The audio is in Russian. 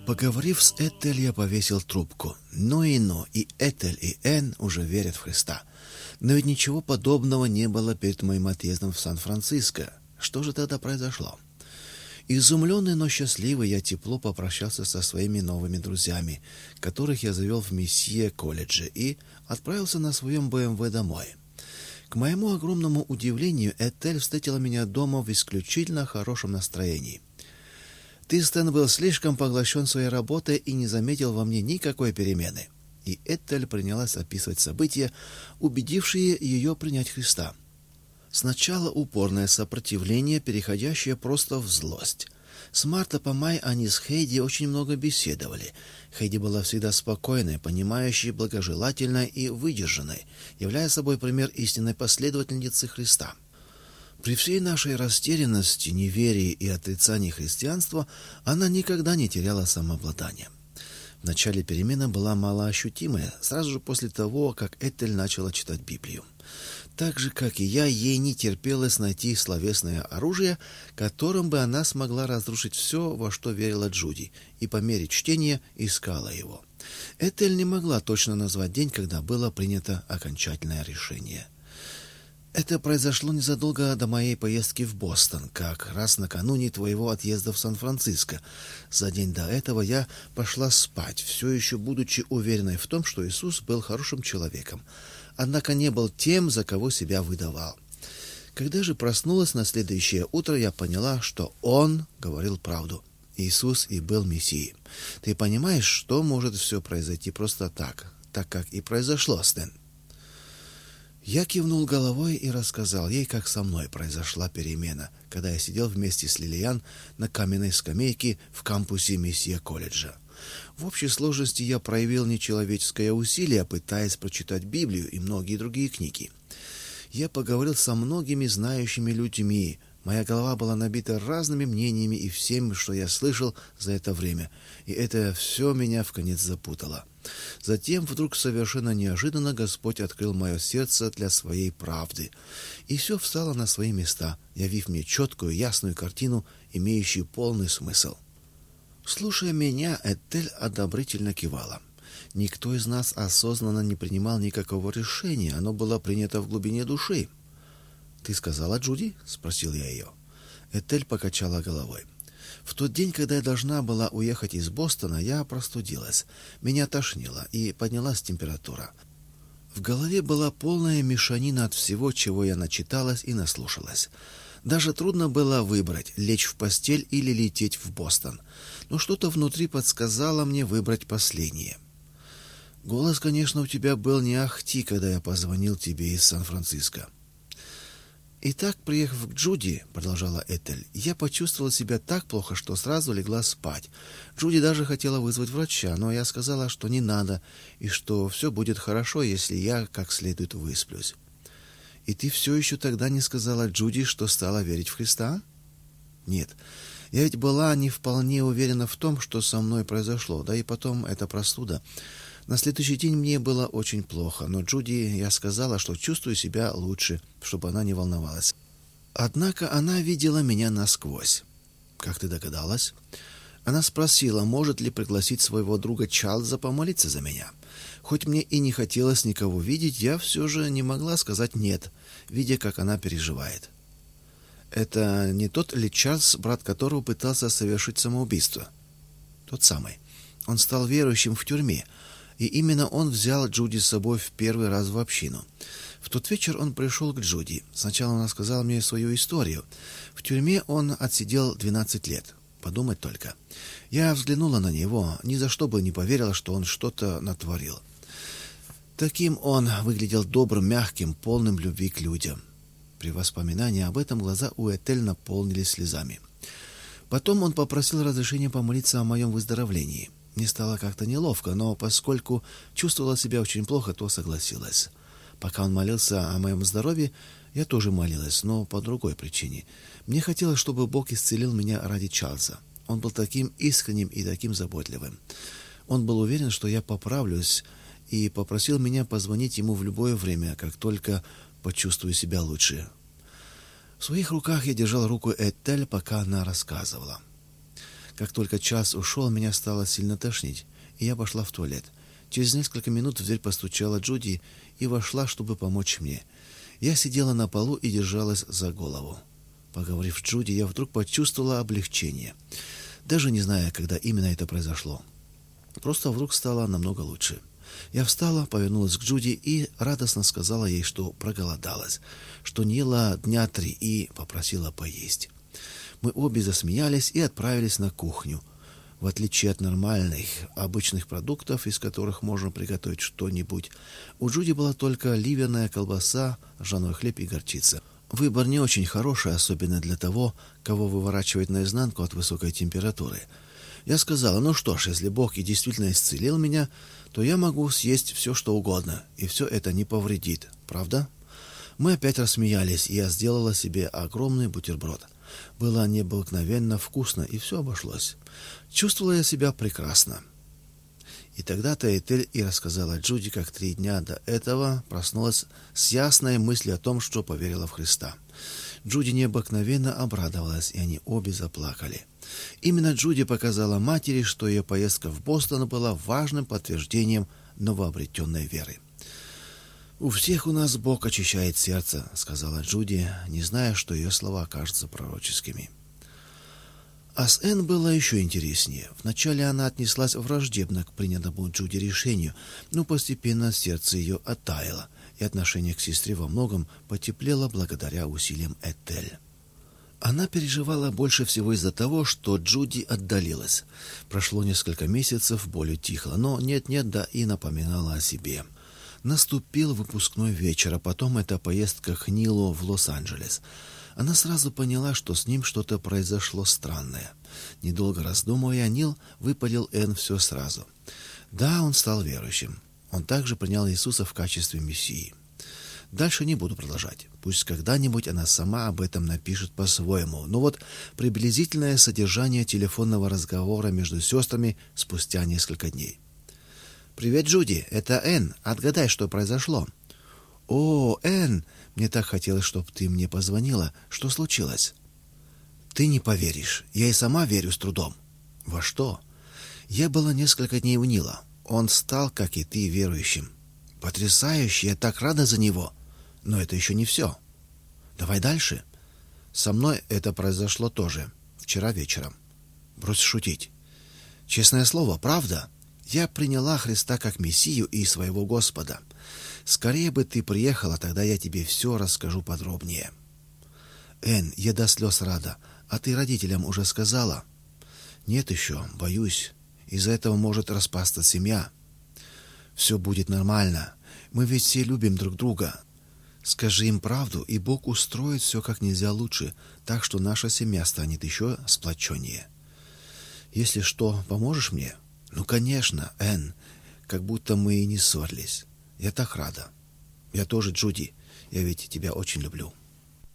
Поговорив с Этель, я повесил трубку. И Этель, и Энн уже верят в Христа. Но ведь ничего подобного не было перед моим отъездом в Сан-Франциско. Что же тогда произошло? Изумленный, но счастливый, я тепло попрощался со своими новыми друзьями, которых я завел в Мессье-колледже, и отправился на своем БМВ домой. К моему огромному удивлению, Этель встретила меня дома в исключительно хорошем настроении. «Ты, Стэн, был слишком поглощен своей работой и не заметил во мне никакой перемены». И Этель принялась описывать события, убедившие ее принять Христа. Сначала упорное сопротивление, переходящее просто в злость. С марта по май они с Хейди очень много беседовали. Хейди была всегда спокойной, понимающей, благожелательной и выдержанной, являя собой пример истинной последовательницы Христа. При всей нашей растерянности, неверии и отрицании христианства она никогда не теряла самообладания. В начале перемена была малоощутимая, сразу же после того, как Этель начала читать Библию. Так же, как и я, ей не терпелось найти словесное оружие, которым бы она смогла разрушить все, во что верила Джуди, и по мере чтения искала его. Этель не могла точно назвать день, когда было принято окончательное решение. Это произошло незадолго до моей поездки в Бостон, как раз накануне твоего отъезда в Сан-Франциско. За день до этого я пошла спать, все еще будучи уверенной в том, что Иисус был хорошим человеком, однако не был тем, за кого себя выдавал. Когда же проснулась на следующее утро, я поняла, что Он говорил правду. Иисус и был Мессией. Ты понимаешь, что может все произойти просто так как и произошло, Стэн? Я кивнул головой и рассказал ей, как со мной произошла перемена, когда я сидел вместе с Лилиан на каменной скамейке в кампусе Мессье-колледжа. В общей сложности я проявил нечеловеческое усилие, пытаясь прочитать Библию и многие другие книги. Я поговорил со многими знающими людьми. Моя голова была набита разными мнениями и всем, что я слышал за это время, и это все меня вконец запутало. Затем вдруг совершенно неожиданно Господь открыл мое сердце для своей правды, и все встало на свои места, явив мне четкую, ясную картину, имеющую полный смысл. Слушая меня, Этель одобрительно кивала. Никто из нас осознанно не принимал никакого решения, оно было принято в глубине души. «Ты сказала Джуди?» — спросил я ее. Этель покачала головой. В тот день, когда я должна была уехать из Бостона, я простудилась. Меня тошнило, и поднялась температура. В голове была полная мешанина от всего, чего я начиталась и наслушалась. Даже трудно было выбрать, лечь в постель или лететь в Бостон. Но что-то внутри подсказало мне выбрать последнее. Голос, конечно, у тебя был не ахти, когда я позвонил тебе из Сан-Франциско. «Итак, приехав к Джуди, — продолжала Этель, — я почувствовала себя так плохо, что сразу легла спать. Джуди даже хотела вызвать врача, но я сказала, что не надо, и что все будет хорошо, если я как следует высплюсь. И ты все еще тогда не сказала Джуди, что стала верить в Христа?» «Нет, я ведь была не вполне уверена в том, что со мной произошло, да и потом это простуда. На следующий день мне было очень плохо, но Джуди я сказала, что чувствую себя лучше, чтобы она не волновалась. Однако она видела меня насквозь. Как ты догадалась? Она спросила, может ли пригласить своего друга Чарльза помолиться за меня. Хоть мне и не хотелось никого видеть, я все же не могла сказать «нет», видя, как она переживает. Это не тот ли Чарльз, брат которого пытался совершить самоубийство? Тот самый. Он стал верующим в тюрьме, и именно он взял Джуди с собой в первый раз в общину. В тот вечер он пришел к Джуди. Сначала он рассказал мне свою историю. В тюрьме он отсидел 12 лет. Подумать только. Я взглянула на него, ни за что бы не поверила, что он что-то натворил. Таким он выглядел добрым, мягким, полным любви к людям. При воспоминании об этом глаза у Этель наполнились слезами. Потом он попросил разрешения помолиться о моем выздоровлении. Мне стало как-то неловко, но поскольку чувствовала себя очень плохо, то согласилась. Пока он молился о моем здоровье, я тоже молилась, но по другой причине. Мне хотелось, чтобы Бог исцелил меня ради Чарльза. Он был таким искренним и таким заботливым. Он был уверен, что я поправлюсь, и попросил меня позвонить ему в любое время, как только почувствую себя лучше. В своих руках я держал руку Этель, пока она рассказывала. Как только час ушел, меня стало сильно тошнить, и я пошла в туалет. Через несколько минут в дверь постучала Джуди и вошла, чтобы помочь мне. Я сидела на полу и держалась за голову. Поговорив с Джуди, я вдруг почувствовала облегчение. Даже не зная, когда именно это произошло. Просто вдруг стало намного лучше. Я встала, повернулась к Джуди и радостно сказала ей, что проголодалась, что не ела дня 3 и попросила поесть. Мы обе засмеялись и отправились на кухню. В отличие от нормальных, обычных продуктов, из которых можно приготовить что-нибудь, у Джуди была только ливерная колбаса, ржаной хлеб и горчица. Выбор не очень хороший, особенно для того, кого выворачивает наизнанку от высокой температуры. Я сказала: ну что ж, если Бог и действительно исцелил меня, то я могу съесть все, что угодно, и все это не повредит, правда? Мы опять рассмеялись, и я сделала себе огромный бутерброд. Было необыкновенно вкусно, и все обошлось. Чувствовала я себя прекрасно. И тогда-то Этель и рассказала Джуди, как 3 дня до этого проснулась с ясной мыслью о том, что поверила в Христа. Джуди необыкновенно обрадовалась, и они обе заплакали. Именно Джуди показала матери, что ее поездка в Бостон была важным подтверждением новообретенной веры. «У всех у нас Бог очищает сердце», — сказала Джуди, не зная, что ее слова кажутся пророческими. А с Энн было еще интереснее. Вначале она отнеслась враждебно к принятому Джуди решению, но постепенно сердце ее оттаяло, и отношение к сестре во многом потеплело благодаря усилиям Этель. Она переживала больше всего из-за того, что Джуди отдалилась. Прошло несколько месяцев, боль утихла, но нет-нет, да и напоминала о себе. Наступил выпускной вечер, а потом эта поездка к Нилу в Лос-Анджелес. Она сразу поняла, что с ним что-то произошло странное. Недолго раздумывая, Нил выпалил Энн все сразу. Да, он стал верующим. Он также принял Иисуса в качестве Мессии. Дальше не буду продолжать. Пусть когда-нибудь она сама об этом напишет по-своему. Но вот приблизительное содержание телефонного разговора между сестрами спустя несколько дней. «Привет, Джуди, это Энн. Отгадай, что произошло». «О, Энн, мне так хотелось, чтобы ты мне позвонила. Что случилось?» «Ты не поверишь. Я и сама верю с трудом». «Во что?» «Я была несколько дней у Нила. Он стал, как и ты, верующим». «Потрясающе! Я так рада за него!» «Но это еще не все. Давай дальше». «Со мной это произошло тоже. Вчера вечером». «Брось шутить». «Честное слово, правда? Я приняла Христа как Мессию и своего Господа. Скорее бы ты приехала, тогда я тебе все расскажу подробнее». «Энн, я до слез рада. А ты родителям уже сказала?» «Нет еще, боюсь. Из-за этого может распасться семья». «Все будет нормально. Мы ведь все любим друг друга. Скажи им правду, и Бог устроит все как нельзя лучше, так что наша семья станет еще сплоченнее. Если что, поможешь мне?» «Ну, конечно, Энн. Как будто мы и не ссорились. Я так рада». «Я тоже, Джуди. Я ведь тебя очень люблю».